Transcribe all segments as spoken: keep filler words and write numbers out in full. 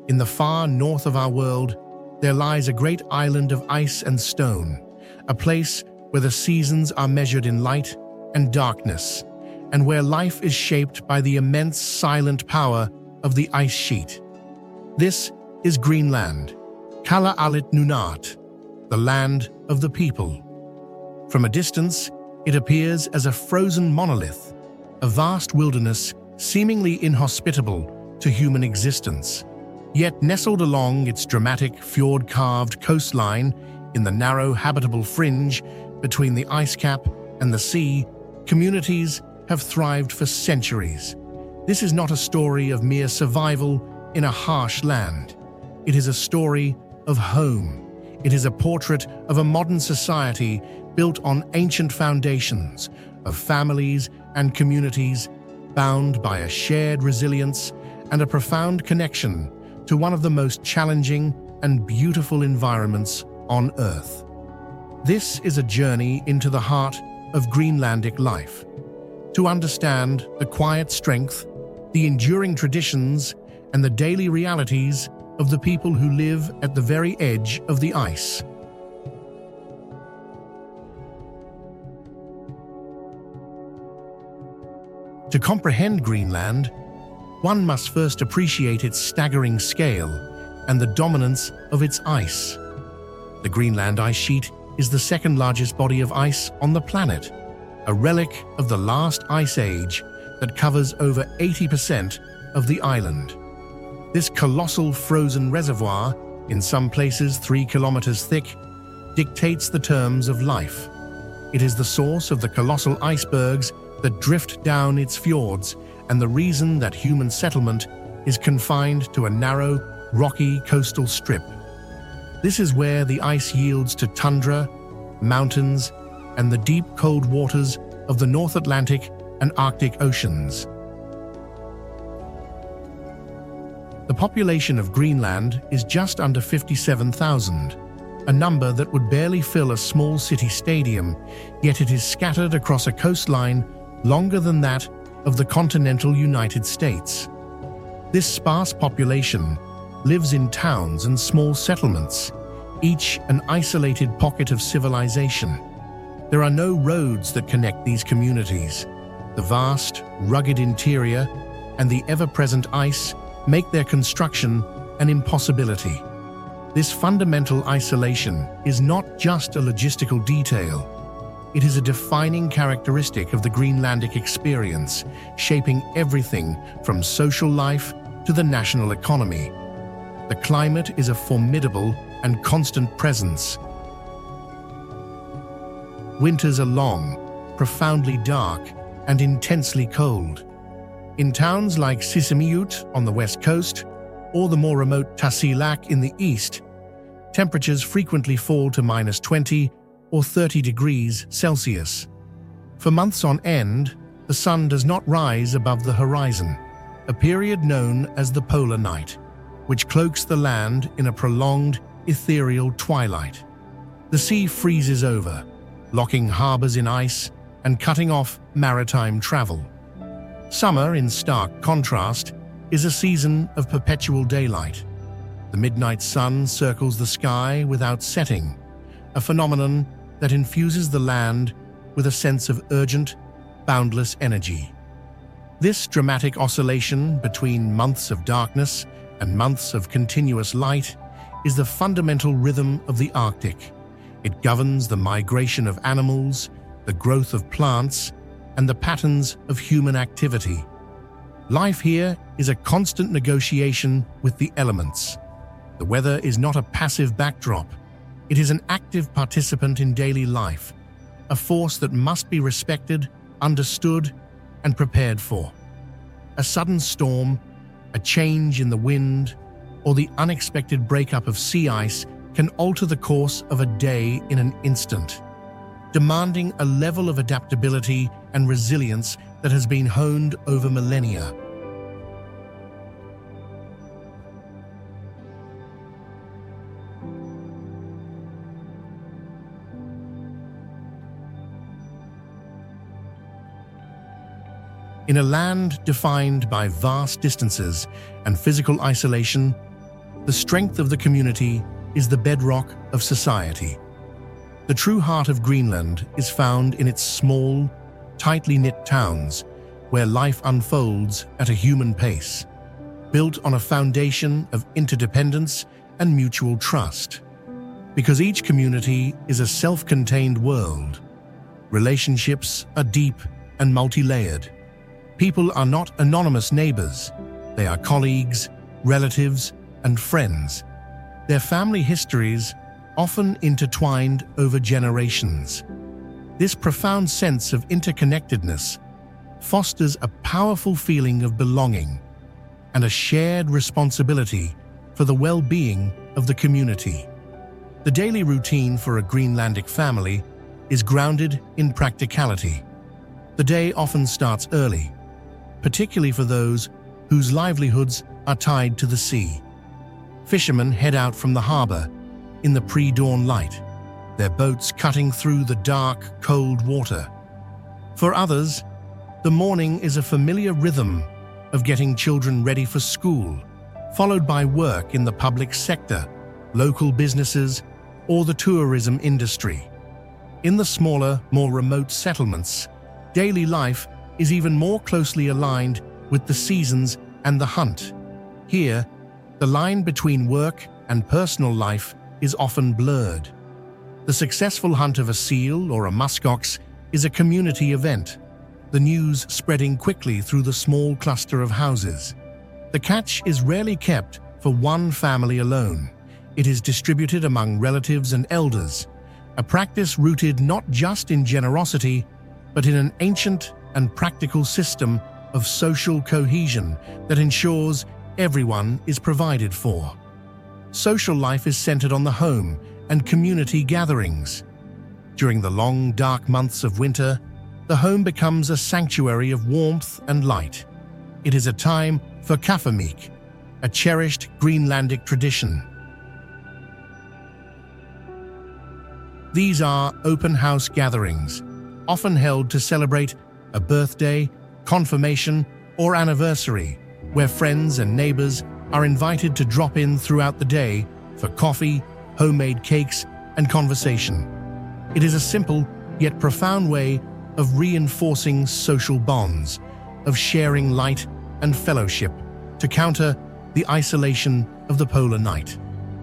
In the far north of our world, there lies a great island of ice and stone, a place where the seasons are measured in light and darkness, and where life is shaped by the immense silent power of the ice sheet. This is Greenland, Kalaallit Nunaat, the land of the people. From a distance, it appears as a frozen monolith, a vast wilderness seemingly inhospitable to human existence. Yet nestled along its dramatic fjord-carved coastline in the narrow habitable fringe between the ice cap and the sea, communities have thrived for centuries. This is not a story of mere survival in a harsh land. It is a story of home. It is a portrait of a modern society built on ancient foundations, of families and communities bound by a shared resilience and a profound connection to one of the most challenging and beautiful environments on Earth. This is a journey into the heart of Greenlandic life, to understand the quiet strength, the enduring traditions, and the daily realities of the people who live at the very edge of the ice. To comprehend Greenland, one must first appreciate its staggering scale and the dominance of its ice. The Greenland ice sheet is the second largest body of ice on the planet, a relic of the last ice age that covers over eighty percent of the island. This colossal frozen reservoir, in some places three kilometers thick, dictates the terms of life. It is the source of the colossal icebergs that drift down its fjords and the reason that human settlement is confined to a narrow, rocky coastal strip. This is where the ice yields to tundra, mountains, and the deep cold waters of the North Atlantic and Arctic Oceans. The population of Greenland is just under fifty-seven thousand, a number that would barely fill a small city stadium, yet it is scattered across a coastline longer than that of the continental United States. This sparse population lives in towns and small settlements, each an isolated pocket of civilization. There are no roads that connect these communities. The vast, rugged interior and the ever-present ice make their construction an impossibility. This fundamental isolation is not just a logistical detail. It is a defining characteristic of the Greenlandic experience, shaping everything from social life to the national economy. The climate is a formidable and constant presence. Winters are long, profoundly dark, and intensely cold. In towns like Sisimiut on the west coast, or the more remote Tasiilaq in the east, temperatures frequently fall to minus twenty or thirty degrees Celsius. For months on end, the sun does not rise above the horizon, a period known as the polar night, which cloaks the land in a prolonged, ethereal twilight. The sea freezes over, locking harbors in ice and cutting off maritime travel. Summer, in stark contrast, is a season of perpetual daylight. The midnight sun circles the sky without setting, a phenomenon that infuses the land with a sense of urgent, boundless energy. This dramatic oscillation between months of darkness and months of continuous light is the fundamental rhythm of the Arctic. It governs the migration of animals, the growth of plants, and the patterns of human activity. Life here is a constant negotiation with the elements. The weather is not a passive backdrop. It is an active participant in daily life, a force that must be respected, understood, and prepared for. A sudden storm, a change in the wind, or the unexpected breakup of sea ice can alter the course of a day in an instant, demanding a level of adaptability and resilience that has been honed over millennia. In a land defined by vast distances and physical isolation, The strength of the community is the bedrock of society. The true heart of Greenland is found in its small, tightly knit towns, where life unfolds at a human pace, built on a foundation of interdependence and mutual trust. Because each community is a self-contained world, relationships are deep and multi-layered. People are not anonymous neighbors, they are colleagues, relatives, and friends. Their family histories often intertwined over generations. This profound sense of interconnectedness fosters a powerful feeling of belonging and a shared responsibility for the well-being of the community. The daily routine for a Greenlandic family is grounded in practicality. The day often starts early, particularly for those whose livelihoods are tied to the sea. Fishermen head out from the harbor in the pre-dawn light, their boats cutting through the dark, cold water. For others, the morning is a familiar rhythm of getting children ready for school, followed by work in the public sector, local businesses, or the tourism industry. In the smaller, more remote settlements, daily life is even more closely aligned with the seasons and the hunt. Here, the line between work and personal life is often blurred. The successful hunt of a seal or a muskox is a community event, the news spreading quickly through the small cluster of houses. The catch is rarely kept for one family alone. It is distributed among relatives and elders, a practice rooted not just in generosity, but in an ancient and practical system of social cohesion that ensures everyone is provided for. Social life is centered on the home and community gatherings. During the long, dark months of winter, the home becomes a sanctuary of warmth and light. It is a time for kaffemeek, a cherished Greenlandic tradition. These are open house gatherings, often held to celebrate a birthday, confirmation, or anniversary, where friends and neighbors are invited to drop in throughout the day for coffee, homemade cakes, and conversation. It is a simple yet profound way of reinforcing social bonds, of sharing light and fellowship to counter the isolation of the polar night.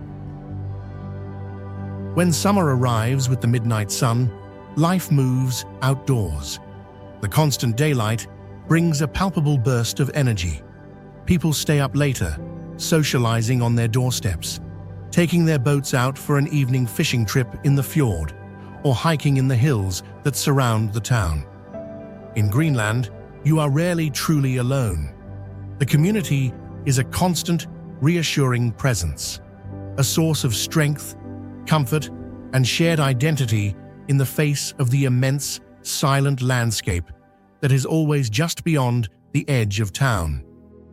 When summer arrives with the midnight sun, life moves outdoors. The constant daylight brings a palpable burst of energy. People stay up later, socializing on their doorsteps, taking their boats out for an evening fishing trip in the fjord, or hiking in the hills that surround the town. In Greenland, you are rarely truly alone. The community is a constant, reassuring presence, a source of strength, comfort, and shared identity in the face of the immense, silent landscape that is always just beyond the edge of town.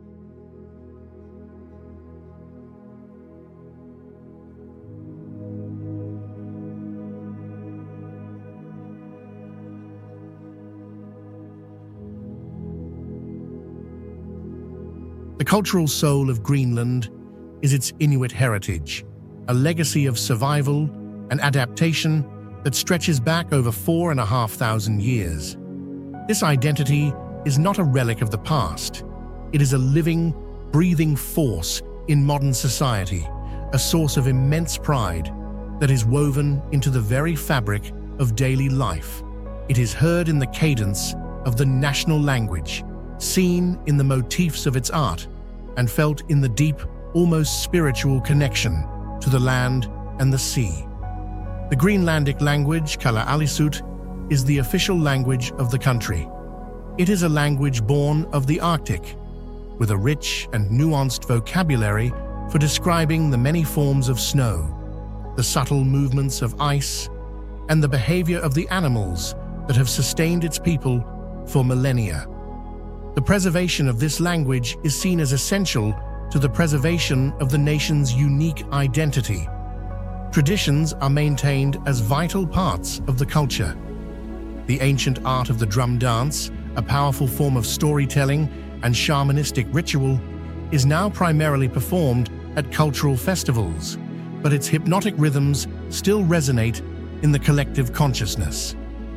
The cultural soul of Greenland is its Inuit heritage, a legacy of survival and adaptation that stretches back over four and a half thousand years. This identity is not a relic of the past. It is a living, breathing force in modern society, a source of immense pride that is woven into the very fabric of daily life. It is heard in the cadence of the national language, seen in the motifs of its art, and felt in the deep, almost spiritual connection to the land and the sea. The Greenlandic language, Kalaallisut, is the official language of the country. It is a language born of the Arctic, with a rich and nuanced vocabulary for describing the many forms of snow, the subtle movements of ice, and the behavior of the animals that have sustained its people for millennia. The preservation of this language is seen as essential to the preservation of the nation's unique identity. Traditions are maintained as vital parts of the culture. The ancient art of the drum dance, a powerful form of storytelling and shamanistic ritual, is now primarily performed at cultural festivals, but its hypnotic rhythms still resonate in the collective consciousness.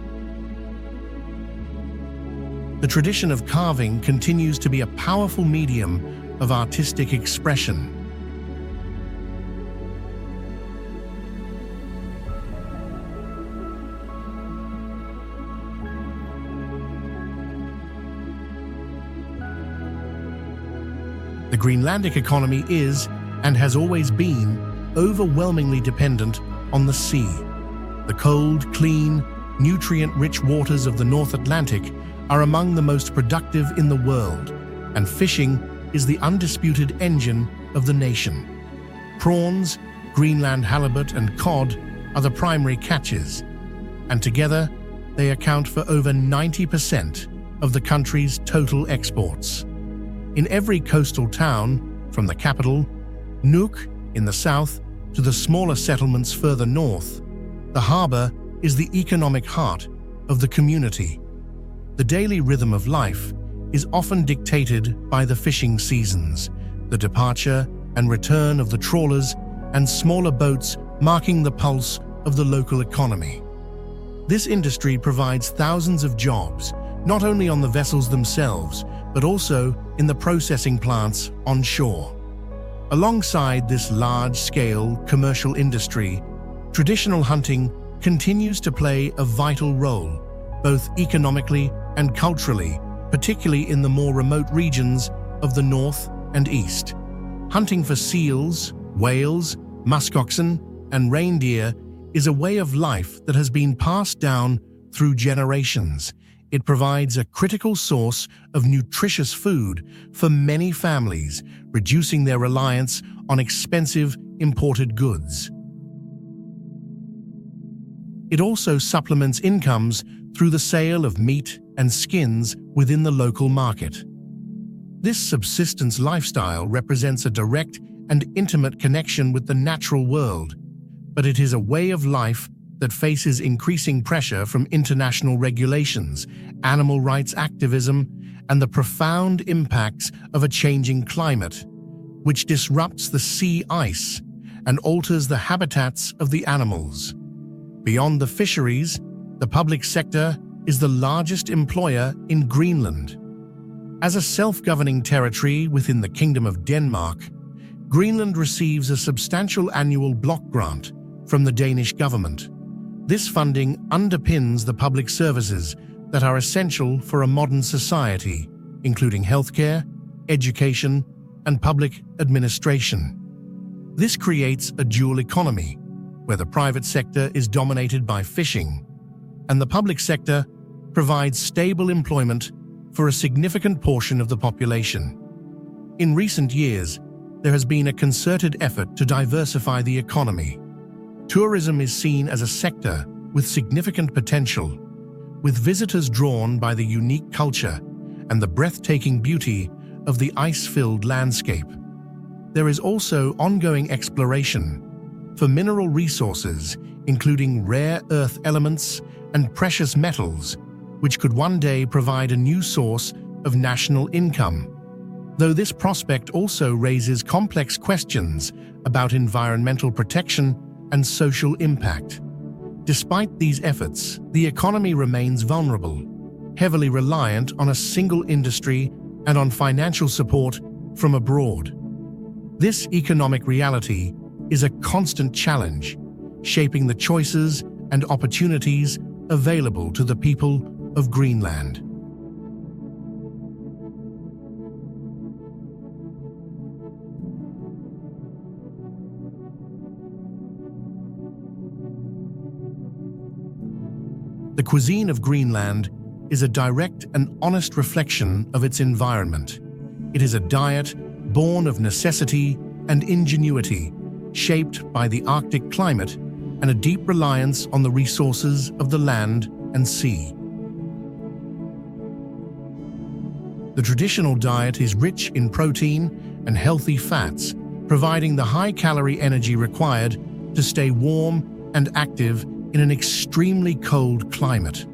The tradition of carving continues to be a powerful medium of artistic expression. The Greenlandic economy is, and has always been, overwhelmingly dependent on the sea. The cold, clean, nutrient-rich waters of the North Atlantic are among the most productive in the world, and fishing is the undisputed engine of the nation. Prawns, Greenland halibut, and cod are the primary catches, and together they account for over ninety percent of the country's total exports. In every coastal town, from the capital, Nuuk, in the south, to the smaller settlements further north, the harbor is the economic heart of the community. The daily rhythm of life is often dictated by the fishing seasons, the departure and return of the trawlers and smaller boats marking the pulse of the local economy. This industry provides thousands of jobs, not only on the vessels themselves, but also in the processing plants on shore. Alongside this large-scale commercial industry, traditional hunting continues to play a vital role, both economically and culturally, particularly in the more remote regions of the north and east. Hunting for seals, whales, muskoxen, and reindeer is a way of life that has been passed down through generations. It provides a critical source of nutritious food for many families, reducing their reliance on expensive imported goods. It also supplements incomes through the sale of meat and skins within the local market. This subsistence lifestyle represents a direct and intimate connection with the natural world, but it is a way of life that faces increasing pressure from international regulations, animal rights activism, and the profound impacts of a changing climate, which disrupts the sea ice and alters the habitats of the animals. Beyond the fisheries, the public sector is the largest employer in Greenland. As a self-governing territory within the Kingdom of Denmark, Greenland receives a substantial annual block grant from the Danish government. This funding underpins the public services that are essential for a modern society, including healthcare, education, and public administration. This creates a dual economy, where the private sector is dominated by fishing, and the public sector provides stable employment for a significant portion of the population. In recent years, there has been a concerted effort to diversify the economy. Tourism is seen as a sector with significant potential, with visitors drawn by the unique culture and the breathtaking beauty of the ice-filled landscape. There is also ongoing exploration for mineral resources, including rare earth elements and precious metals, which could one day provide a new source of national income. Though this prospect also raises complex questions about environmental protection and social impact. Despite these efforts, the economy remains vulnerable, heavily reliant on a single industry and on financial support from abroad. This economic reality is a constant challenge, shaping the choices and opportunities available to the people of Greenland. The cuisine of Greenland is a direct and honest reflection of its environment. It is a diet born of necessity and ingenuity, shaped by the Arctic climate and a deep reliance on the resources of the land and sea. The traditional diet is rich in protein and healthy fats, providing the high-calorie energy required to stay warm and active in an extremely cold climate.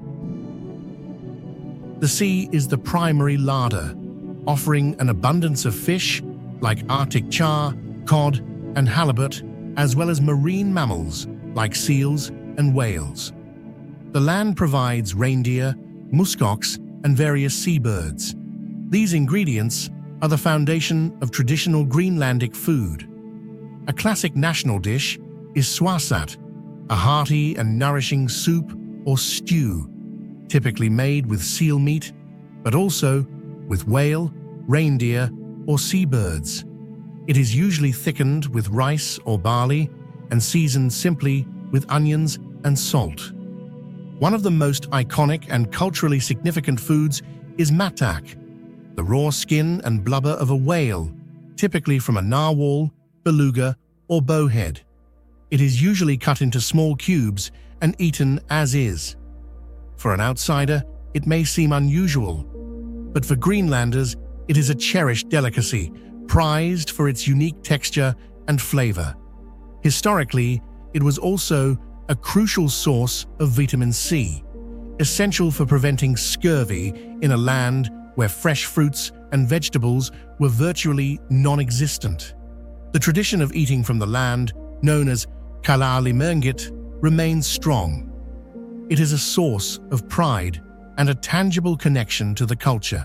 The sea is the primary larder, offering an abundance of fish like Arctic char, cod, and halibut, as well as marine mammals like seals and whales. The land provides reindeer, muskox, and various seabirds. These ingredients are the foundation of traditional Greenlandic food. A classic national dish is swasat, a hearty and nourishing soup or stew, typically made with seal meat, but also with whale, reindeer, or seabirds. It is usually thickened with rice or barley and seasoned simply with onions and salt. One of the most iconic and culturally significant foods is matak, the raw skin and blubber of a whale, typically from a narwhal, beluga, or bowhead. It is usually cut into small cubes and eaten as is. For an outsider, it may seem unusual, but for Greenlanders, it is a cherished delicacy, prized for its unique texture and flavor. Historically, it was also a crucial source of vitamin C, essential for preventing scurvy in a land where fresh fruits and vegetables were virtually non-existent. The tradition of eating from the land, known as Kalaalleq, remains strong. It is a source of pride and a tangible connection to the culture.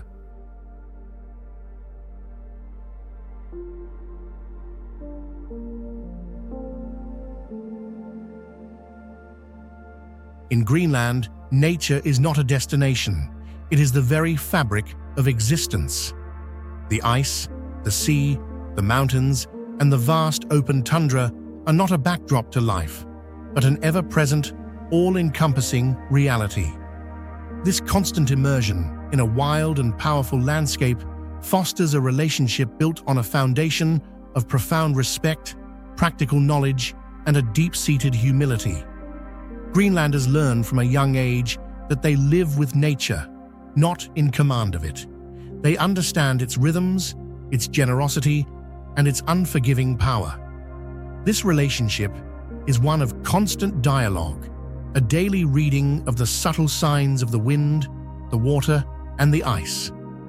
In Greenland, nature is not a destination. It is the very fabric of existence. The ice, the sea, the mountains, and the vast open tundra are not a backdrop to life, but an ever-present, all-encompassing reality. This constant immersion in a wild and powerful landscape fosters a relationship built on a foundation of profound respect, practical knowledge, and a deep-seated humility. Greenlanders learn from a young age that they live with nature, not in command of it. They understand its rhythms, its generosity, and its unforgiving power. This relationship is one of constant dialogue, a daily reading of the subtle signs of the wind, the water, and the ice.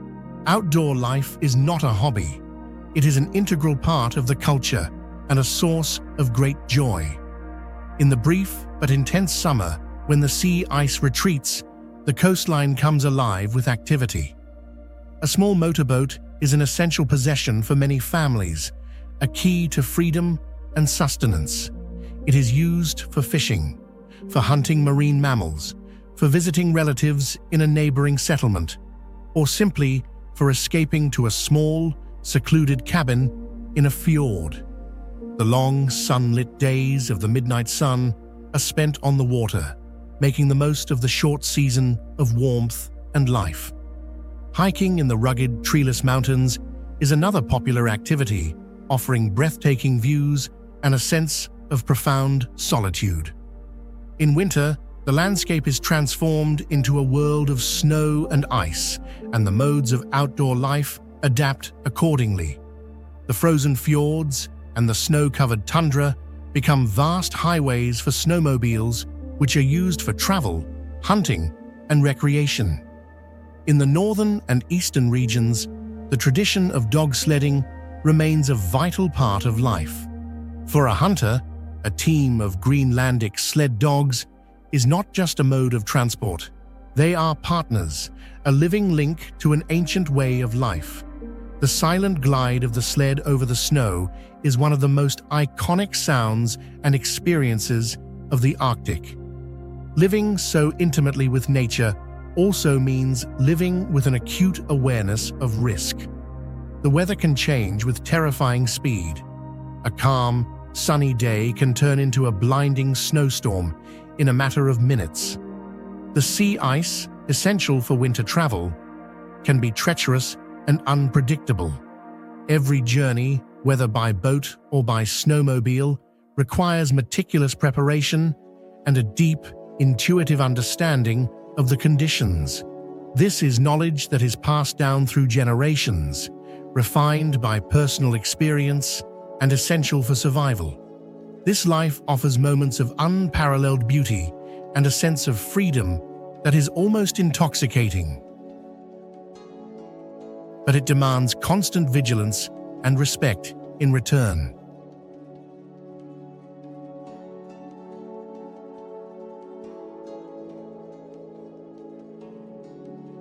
Outdoor life is not a hobby. It is an integral part of the culture and a source of great joy. In the brief but intense summer, when the sea ice retreats, the coastline comes alive with activity. A small motorboat is an essential possession for many families, a key to freedom and sustenance. It is used for fishing, for hunting marine mammals, for visiting relatives in a neighboring settlement, or simply for escaping to a small, secluded cabin in a fjord. The long, sunlit days of the midnight sun are spent on the water, making the most of the short season of warmth and life. Hiking in the rugged, treeless mountains is another popular activity, offering breathtaking views and a sense of profound solitude. In winter, the landscape is transformed into a world of snow and ice, and the modes of outdoor life adapt accordingly. The frozen fjords and the snow-covered tundra become vast highways for snowmobiles, which are used for travel, hunting, and recreation. In the northern and eastern regions, the tradition of dog sledding remains a vital part of life. For a hunter, a team of Greenlandic sled dogs is not just a mode of transport. They are partners, a living link to an ancient way of life. The silent glide of the sled over the snow is one of the most iconic sounds and experiences of the Arctic. Living so intimately with nature also means living with an acute awareness of risk. The weather can change with terrifying speed. A calm, sunny day can turn into a blinding snowstorm in a matter of minutes. The sea ice, essential for winter travel, can be treacherous and unpredictable. Every journey, whether by boat or by snowmobile, requires meticulous preparation and a deep, intuitive understanding of the conditions. This is knowledge that is passed down through generations, refined by personal experience and essential for survival. This life offers moments of unparalleled beauty and a sense of freedom that is almost intoxicating. But it demands constant vigilance and respect in return.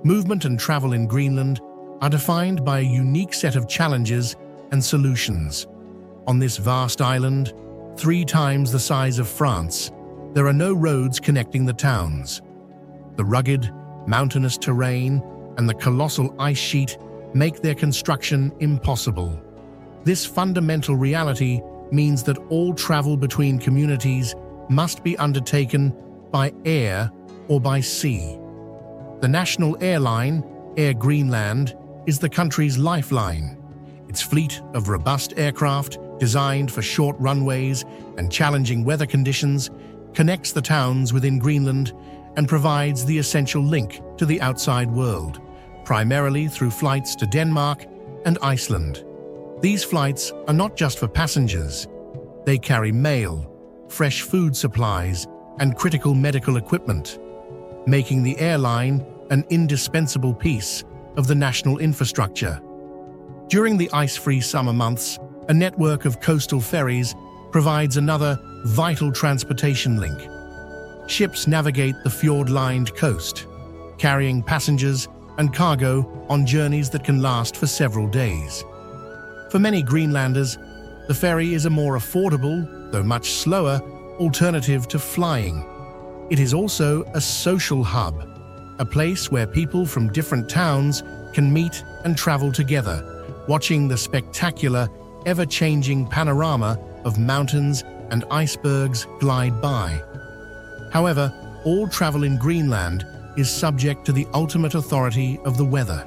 movement and travel in Greenland are defined by a unique set of challenges and solutions. On this vast island, three times the size of France, there are no roads connecting the towns. The rugged, mountainous terrain and the colossal ice sheet make their construction impossible. This fundamental reality means that all travel between communities must be undertaken by air or by sea. The national airline, Air Greenland, is the country's lifeline. Its fleet of robust aircraft, designed for short runways and challenging weather conditions, connects the towns within Greenland and provides the essential link to the outside world, primarily through flights to Denmark and Iceland. These flights are not just for passengers. They carry mail, fresh food supplies, and critical medical equipment, making the airline an indispensable piece of the national infrastructure. During the ice-free summer months, a network of coastal ferries provides another vital transportation link. Ships navigate the fjord-lined coast, carrying passengers and cargo on journeys that can last for several days. For many Greenlanders, the ferry is a more affordable, though much slower, alternative to flying. It is also a social hub, a place where people from different towns can meet and travel together, watching the spectacular, ever-changing panorama of mountains and icebergs glide by. However, all travel in Greenland is subject to the ultimate authority of the weather.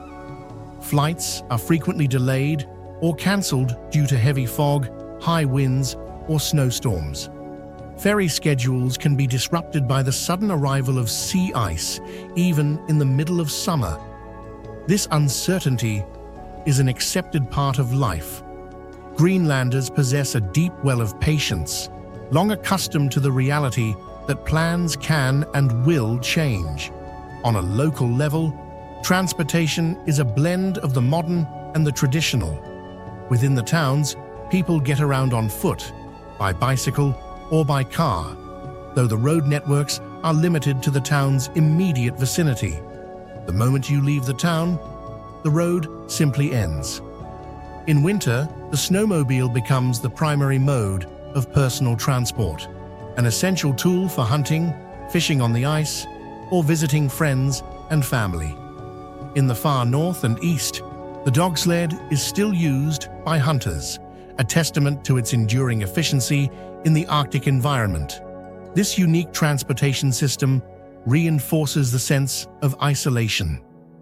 Flights are frequently delayed or cancelled due to heavy fog, high winds, or snowstorms. Ferry schedules can be disrupted by the sudden arrival of sea ice, even in the middle of summer. This uncertainty is an accepted part of life. Greenlanders possess a deep well of patience, long accustomed to the reality that plans can and will change. On a local level, transportation is a blend of the modern and the traditional. Within the towns, people get around on foot, by bicycle, or by car, though the road networks are limited to the town's immediate vicinity. The moment you leave the town, the road simply ends. In winter, the snowmobile becomes the primary mode of personal transport, an essential tool for hunting, fishing on the ice, or visiting friends and family. In the far north and east, the dog sled is still used by hunters, a testament to its enduring efficiency in the Arctic environment. This unique transportation system reinforces the sense of isolation.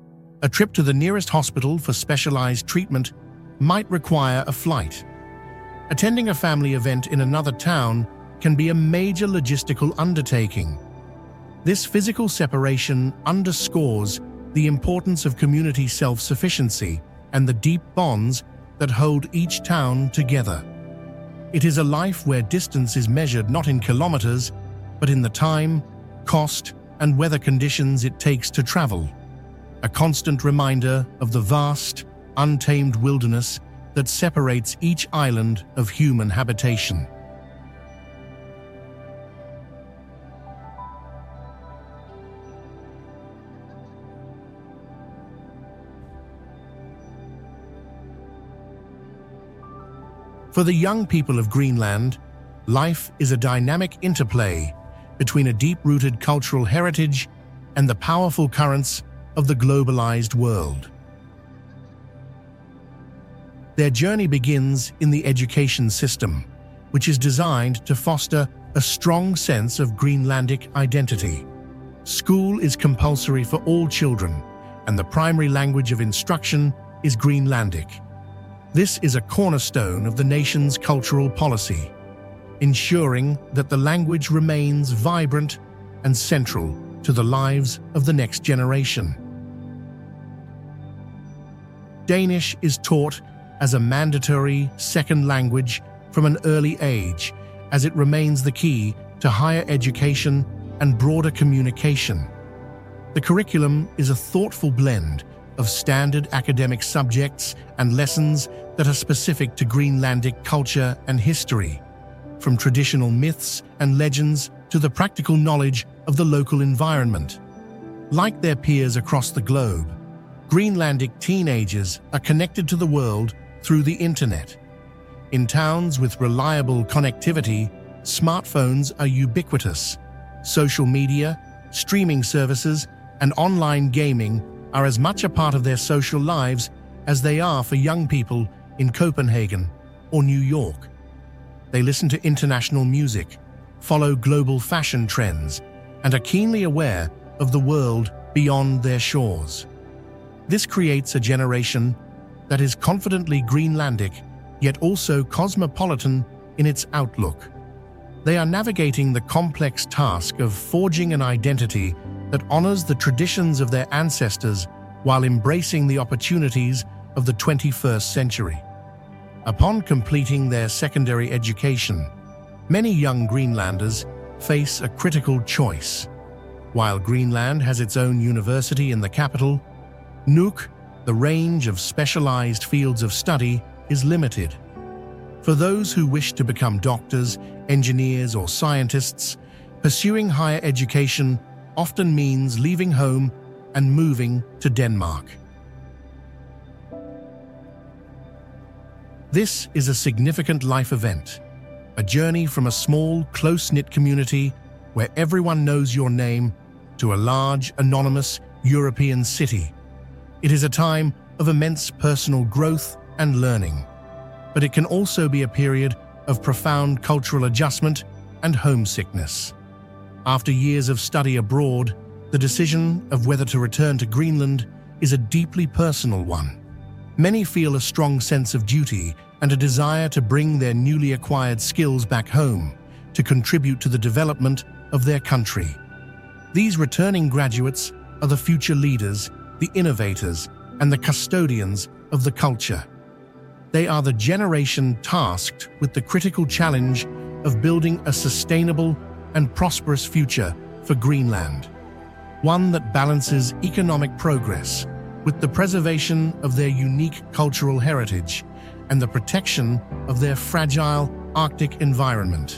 A trip to the nearest hospital for specialized treatment might require a flight. Attending a family event in another town can be a major logistical undertaking. This physical separation underscores the importance of community self-sufficiency and the deep bonds that hold each town together. It is a life where distance is measured not in kilometers, but in the time, cost, and weather conditions it takes to travel. A constant reminder of the vast, untamed wilderness that separates each island of human habitation. For the young people of Greenland, life is a dynamic interplay between a deep-rooted cultural heritage and the powerful currents of the globalized world. Their journey begins in the education system, which is designed to foster a strong sense of Greenlandic identity. School is compulsory for all children, and the primary language of instruction is Greenlandic. This is a cornerstone of the nation's cultural policy, ensuring that the language remains vibrant and central to the lives of the next generation. Danish is taught as a mandatory second language from an early age, as it remains the key to higher education and broader communication. The curriculum is a thoughtful blend of standard academic subjects and lessons that are specific to Greenlandic culture and history, from traditional myths and legends to the practical knowledge of the local environment. Like their peers across the globe, Greenlandic teenagers are connected to the world through the internet. In towns with reliable connectivity, smartphones are ubiquitous. Social media, streaming services, and online gaming are as much a part of their social lives as they are for young people in Copenhagen or New York. They listen to international music, follow global fashion trends, and are keenly aware of the world beyond their shores. This creates a generation that is confidently Greenlandic, yet also cosmopolitan in its outlook. They are navigating the complex task of forging an identity that honors the traditions of their ancestors while embracing the opportunities of the twenty-first century. Upon completing their secondary education, many young Greenlanders face a critical choice. While Greenland has its own university in the capital, Nuuk, the range of specialized fields of study is limited. For those who wish to become doctors, engineers, or scientists, pursuing higher education often means leaving home and moving to Denmark. This is a significant life event, a journey from a small, close-knit community where everyone knows your name to a large, anonymous European city. It is a time of immense personal growth and learning, but it can also be a period of profound cultural adjustment and homesickness. After years of study abroad, the decision of whether to return to Greenland is a deeply personal one. Many feel a strong sense of duty and a desire to bring their newly acquired skills back home to contribute to the development of their country. These returning graduates are the future leaders, the innovators, and the custodians of the culture. They are the generation tasked with the critical challenge of building a sustainable and prosperous future for Greenland, one that balances economic progress with the preservation of their unique cultural heritage and the protection of their fragile Arctic environment.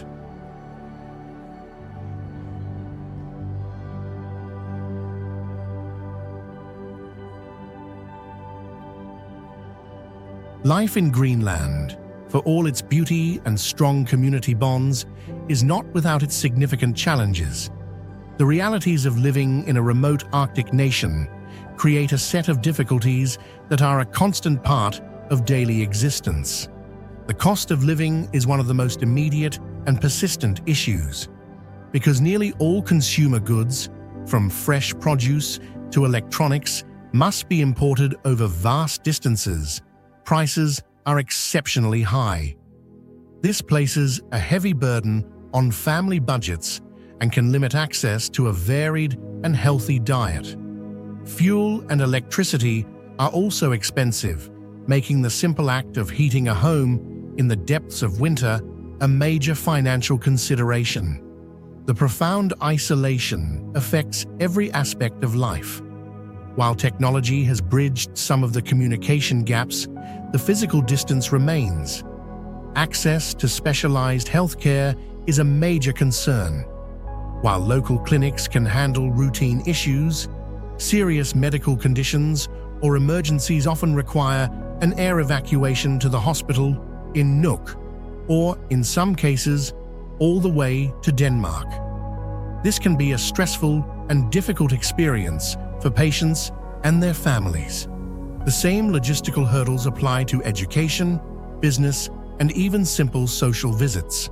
Life in Greenland, for all its beauty and strong community bonds, is not without its significant challenges. The realities of living in a remote Arctic nation create a set of difficulties that are a constant part of daily existence. The cost of living is one of the most immediate and persistent issues, because nearly all consumer goods, from fresh produce to electronics, must be imported over vast distances. Prices are exceptionally high. This places a heavy burden on family budgets and can limit access to a varied and healthy diet. Fuel and electricity are also expensive, making the simple act of heating a home in the depths of winter a major financial consideration. The profound isolation affects every aspect of life. While technology has bridged some of the communication gaps, the physical distance remains. Access to specialized healthcare is a major concern. While local clinics can handle routine issues, serious medical conditions or emergencies often require an air evacuation to the hospital in Nuuk, or, in some cases, all the way to Denmark. This can be a stressful and difficult experience for patients and their families. The same logistical hurdles apply to education, business, and even simple social visits.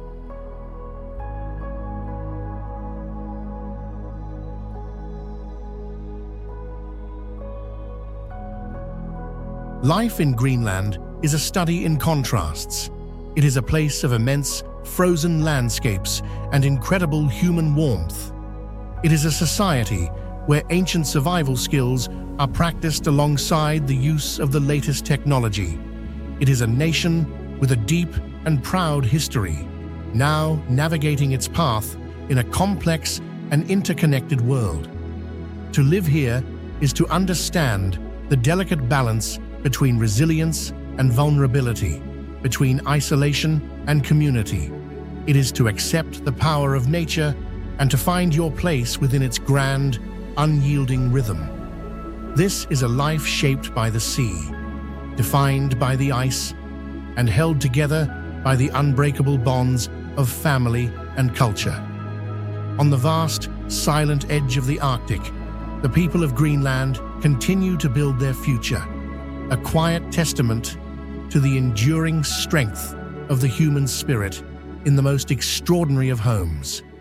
Life in Greenland is a study in contrasts. It is a place of immense, frozen landscapes and incredible human warmth. It is a society where ancient survival skills are practiced alongside the use of the latest technology. It is a nation with a deep and proud history, now navigating its path in a complex and interconnected world. To live here is to understand the delicate balance between resilience and vulnerability, between isolation and community. It is to accept the power of nature and to find your place within its grand, unyielding rhythm. This is a life shaped by the sea, defined by the ice, and held together by the unbreakable bonds of family and culture. On the vast, silent edge of the Arctic, the people of Greenland continue to build their future, a quiet testament to the enduring strength of the human spirit in the most extraordinary of homes.